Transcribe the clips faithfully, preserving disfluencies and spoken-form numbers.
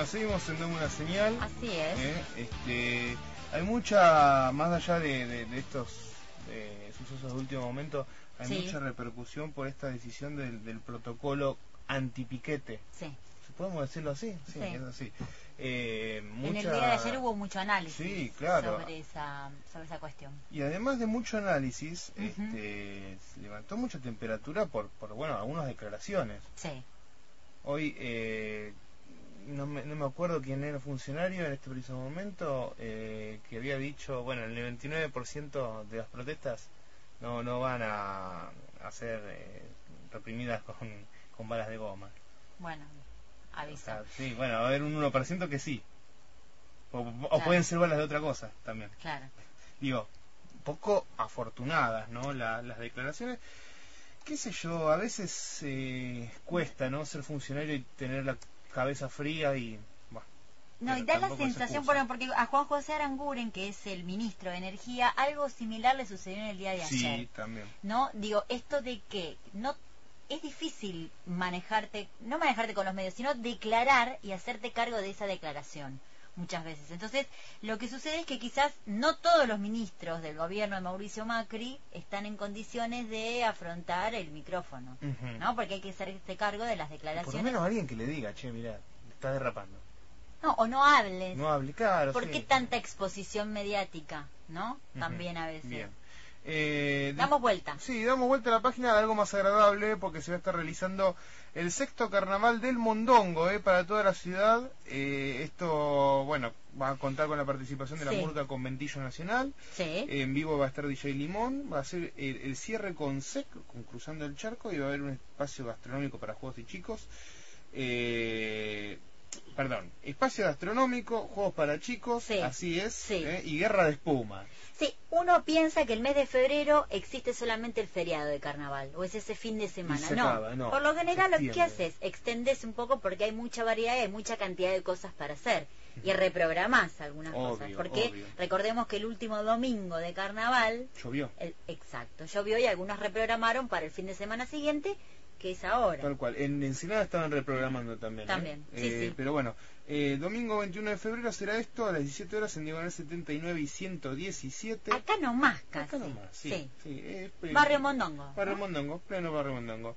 Bueno, seguimos en Dame una Señal. Así es. ¿eh? Este, hay mucha, más allá de, de, de estos eh, sucesos de último momento, hay sí. mucha repercusión por esta decisión del, del protocolo antipiquete. Sí. ¿Podemos decirlo así? Sí, sí. es así. Eh, mucha... En el día de ayer hubo mucho análisis sí, claro. sobre, esa, sobre esa cuestión. Y además de mucho análisis, uh-huh. este, se levantó mucha temperatura por, por bueno, algunas declaraciones. Sí. Hoy, eh, no, me, no me acuerdo quién era el funcionario en este preciso momento, eh, que había dicho, bueno, el noventa y nueve por ciento de las protestas no no van a, a ser eh, reprimidas con, con balas de goma. Bueno, avisa. O sea, sí, bueno, va a haber un uno por ciento que sí. O, o claro. pueden ser balas de otra cosa también. Claro. Digo, poco afortunadas, ¿no? La, las declaraciones. Qué sé yo, a veces eh, cuesta, ¿no? Ser funcionario y tener la cabeza fría y... Bueno, no, y da la sensación, bueno, porque a Juan José Aranguren, que es el ministro de Energía, algo similar le sucedió en el día de sí, ayer. Sí, también. ¿No? Digo, esto de que no... Es difícil manejarte, no manejarte con los medios, sino declarar y hacerte cargo de esa declaración muchas veces. Entonces, lo que sucede es que quizás no todos los ministros del gobierno de Mauricio Macri están en condiciones de afrontar el micrófono, uh-huh. ¿no? Porque hay que hacerse cargo de las declaraciones. Por lo menos alguien que le diga, che, mirá, está derrapando. No, o no hables. No hable, claro. ¿Por sí. qué tanta exposición mediática, no? Uh-huh. También a veces. Bien. Eh, damos vuelta. Sí, damos vuelta a la página de algo más agradable porque se va a estar realizando el sexto carnaval del Mondongo eh, para toda la ciudad. Eh, esto, bueno, va a contar con la participación de la sí. Murga Conventillo Nacional. Sí. Eh, en vivo va a estar D J Limón. Va a ser el, el cierre con S E C, con Cruzando el Charco, y va a haber un espacio gastronómico para juegos y chicos. Eh, perdón, espacio gastronómico, juegos para chicos, sí. así es, sí. eh, y guerra de espuma. Sí, uno piensa que el mes de febrero existe solamente el feriado de carnaval, o es ese fin de semana. No, acaba, no, por lo general lo que haces, extendés un poco porque hay mucha variedad y hay mucha cantidad de cosas para hacer. Y reprogramás algunas obvio, cosas, porque obvio. recordemos que el último domingo de carnaval... Llovió. El, exacto, llovió y algunos reprogramaron para el fin de semana siguiente, que es ahora. Tal cual, en Ensenada estaban reprogramando también. También, ¿eh? sí, Eh, sí. Pero bueno, eh, domingo veintiuno de febrero será esto a las diecisiete horas en Diagonal setenta y nueve y ciento diecisiete. Acá nomás casi. Acá nomás, sí. sí. sí eh, Barrio Mondongo. Barrio ¿no? Mondongo, pleno Barrio Mondongo.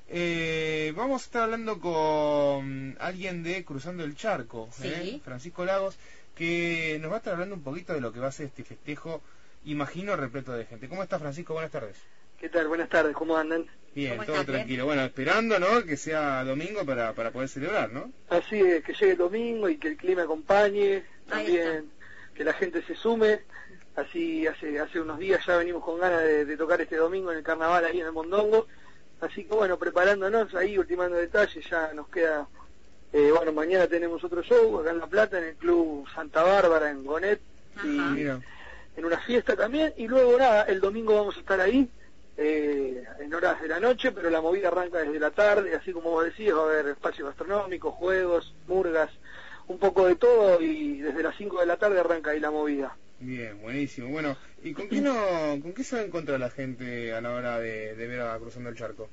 Eh, vamos a estar hablando con alguien de Cruzando el Charco, sí. ¿eh? Francisco Lagos, que nos va a estar hablando un poquito de lo que va a ser este festejo, imagino, repleto de gente. ¿Cómo está, Francisco? Buenas tardes. ¿Qué tal? Buenas tardes, ¿cómo andan? Bien, ¿Cómo todo estás, tranquilo. bien? Bueno, esperando, ¿no?, que sea domingo para, para poder celebrar, ¿no? Así es, que llegue el domingo y que el clima acompañe, también que la gente se sume. Así hace hace unos días ya venimos con ganas de, de tocar este domingo en el carnaval ahí en el Mondongo. Así que bueno, preparándonos ahí, ultimando detalles, ya nos queda... Eh, bueno, mañana tenemos otro show acá en La Plata, en el Club Santa Bárbara, en Gonet, y Mira. en una fiesta también. Y luego nada, el domingo vamos a estar ahí, eh, en horas de la noche, pero la movida arranca desde la tarde, así como vos decías, va a haber espacio gastronómico, juegos, murgas, un poco de todo, y desde las cinco de la tarde arranca ahí la movida. Bien, buenísimo. Bueno, ¿y con qué no, con qué se va a encontrar la gente a la hora de, de ver a Cruzando el Charco?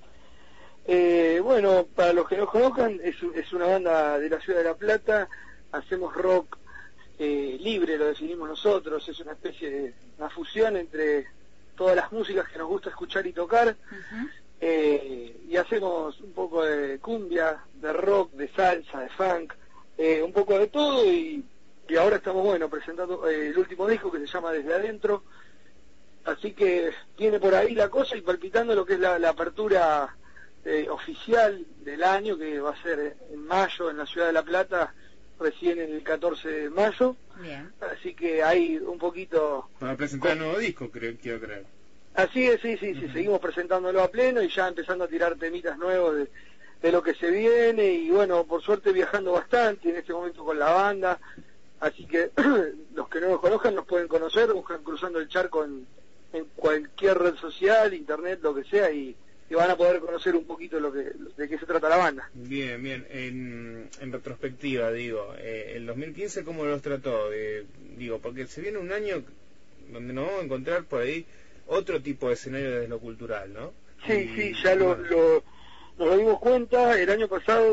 Eh, bueno, para los que no conozcan, es, es una banda de la ciudad de La Plata, hacemos rock eh, libre, lo definimos nosotros, es una especie de una fusión entre todas las músicas que nos gusta escuchar y tocar, uh-huh. eh, y hacemos un poco de cumbia, de rock, de salsa, de funk, eh, un poco de todo, y, y ahora estamos, bueno, presentando eh, el último disco que se llama Desde Adentro, así que viene por ahí la cosa y palpitando lo que es la, la apertura eh, oficial del año, que va a ser en mayo en la ciudad de La Plata, recién en el catorce de mayo. Bien. Así que hay un poquito... Para presentar el nuevo disco, creo, quiero creer. Así es, sí, sí, sí, uh-huh. Seguimos presentándolo a pleno y ya empezando a tirar temitas nuevos de, de lo que se viene, y bueno, por suerte viajando bastante en este momento con la banda, así que los que no nos conozcan nos pueden conocer, buscan Cruzando el Charco en, en cualquier red social, internet, lo que sea, y que van a poder conocer un poquito lo que, de qué se trata la banda. Bien, bien. En, en retrospectiva, digo, eh, el dos mil quince, ¿cómo los trató? Eh, digo, porque se viene un año donde nos vamos a encontrar por ahí otro tipo de escenario desde lo cultural, ¿no? Sí, y, sí, ya lo, lo, nos lo dimos cuenta. El año pasado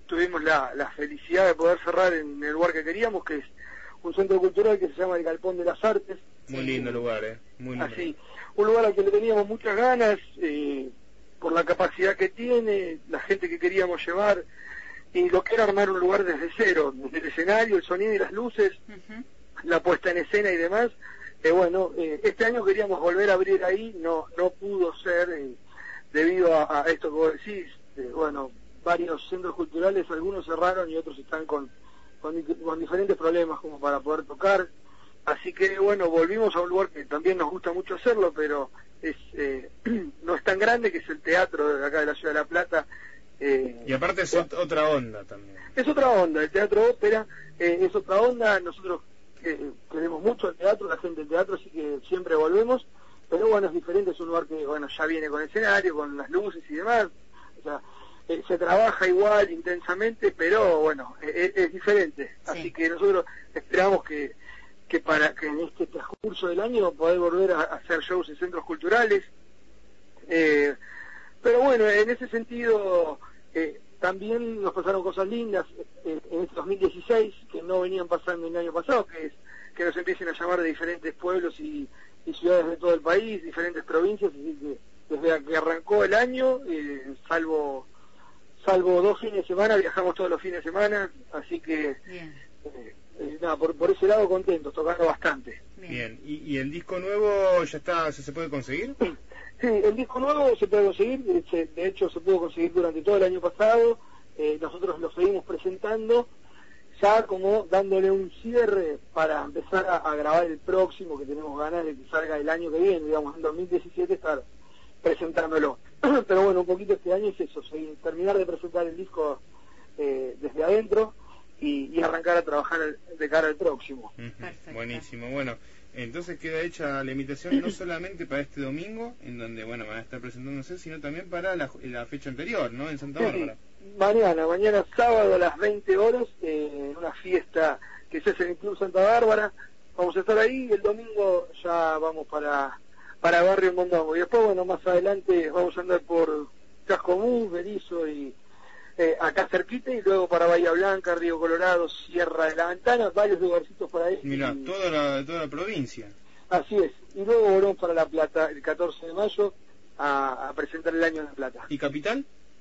tuvimos la, la felicidad de poder cerrar en el lugar que queríamos, que es un centro cultural que se llama el Galpón de las Artes. Muy lindo lugar, ¿eh? Muy lindo. Así, un lugar al que le teníamos muchas ganas, eh, por la capacidad que tiene, la gente que queríamos llevar, y lo que era armar un lugar desde cero, desde el escenario, el sonido y las luces, uh-huh. la puesta en escena y demás. Eh, bueno, eh, este año queríamos volver a abrir ahí, no no pudo ser, eh, debido a, a esto que vos decís. Eh, bueno, varios centros culturales, algunos cerraron y otros están con, con, con diferentes problemas como para poder tocar. Así que bueno, volvimos a un lugar que también nos gusta mucho hacerlo, pero es eh, no es tan grande, que es el teatro de acá de la Ciudad de La Plata. Eh, y aparte es ot otra onda también. Es otra onda, el teatro ópera eh, es otra onda. Nosotros eh, queremos mucho el teatro, la gente del teatro, así que siempre volvemos. Pero bueno, es diferente, es un lugar que bueno ya viene con el escenario, con las luces y demás. O sea, eh, se trabaja igual, intensamente, pero bueno, eh, es diferente. Sí. Así que nosotros esperamos que que para que en este transcurso del año poder volver a, a hacer shows en centros culturales. Eh, pero bueno, en ese sentido eh, también nos pasaron cosas lindas eh, en este dos mil dieciséis que no venían pasando en el año pasado, que es que nos empiecen a llamar de diferentes pueblos y, y ciudades de todo el país, diferentes provincias, así que desde que arrancó el año, eh, salvo salvo dos fines de semana, viajamos todos los fines de semana, así que eh, eh, nada, por, por ese lado contentos, tocando bastante. Bien, Bien. ¿Y, ¿Y el disco nuevo ya está, se, se puede conseguir? Sí, el disco nuevo se puede conseguir, se, de hecho se pudo conseguir durante todo el año pasado, eh, nosotros lo seguimos presentando, ya como dándole un cierre para empezar a, a grabar el próximo, que tenemos ganas de que salga el año que viene, digamos, en dos mil diecisiete estar presentándolo. Pero bueno, un poquito este año es eso, seguir, terminar de presentar el disco eh, desde adentro y, y arrancar a trabajar el, de cara al próximo. Uh-huh. Buenísimo, bueno. Entonces queda hecha la invitación no solamente para este domingo, en donde bueno van a estar presentándose, sino también para la, la fecha anterior, ¿no? En Santa Bárbara. Sí, mañana, mañana sábado a las veinte horas, eh, una fiesta que se hace en el Club Santa Bárbara. Vamos a estar ahí, el domingo ya vamos para para Barrio Mondongo. Y después, bueno, más adelante vamos a andar por Chascomús, Berizo y eh, acá cerquita, y luego para Bahía Blanca, Río Colorado, Sierra de la Ventana, varios lugarcitos por ahí. Mira, y... toda la, toda la provincia. Así es. Y luego volvemos para La Plata el catorce de mayo a, a presentar el año de La Plata. ¿Y Capital?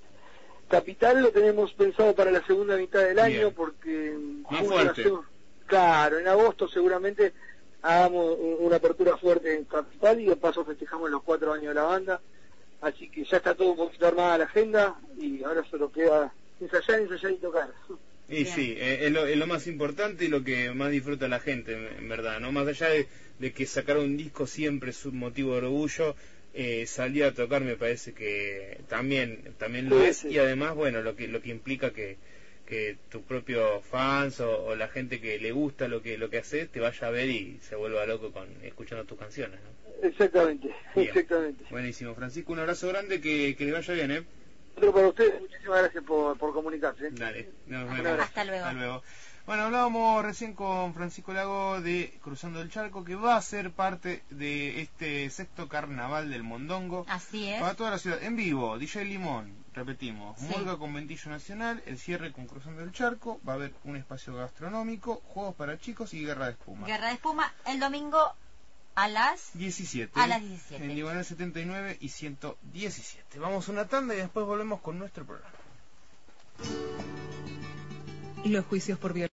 Capital lo tenemos pensado para la segunda mitad del año. Bien. Porque... Más fuerte. Nació... Claro, en agosto seguramente hagamos una apertura fuerte en Capital y de paso festejamos los cuatro años de la banda. Así que ya está todo un poquito armada la agenda y ahora solo queda ensayar, ensayar y tocar. Y Bien. Sí, eh, es, lo, es lo más importante y lo que más disfruta la gente, en verdad, ¿no? Más allá de, de que sacar un disco siempre es un motivo de orgullo, eh, salir a tocar me parece que también también lo sí, es, sí. Y además, bueno, lo que lo que implica que que tus propios fans o, o la gente que le gusta lo que lo que haces te vaya a ver y se vuelva loco con escuchando tus canciones, ¿no? Exactamente, bien. Exactamente. Buenísimo, Francisco, un abrazo grande, que, que le vaya bien, ¿eh? Otro para ustedes, muchísimas gracias por, por comunicarse. Dale, nos vemos. Hasta luego. Hasta luego. Bueno, hablábamos recién con Francisco Lago de Cruzando el Charco, que va a ser parte de este sexto carnaval del Mondongo. Así es. Para toda la ciudad, en vivo, D J Limón, repetimos, sí. Murga con Ventillo Nacional, el cierre con Cruzando el Charco, va a haber un espacio gastronómico, juegos para chicos y guerra de espuma. Guerra de espuma, el domingo a las diecisiete. A las diecisiete. En Diagonal setenta y nueve y ciento diecisiete. Vamos a una tanda y después volvemos con nuestro programa. Los juicios por violencia.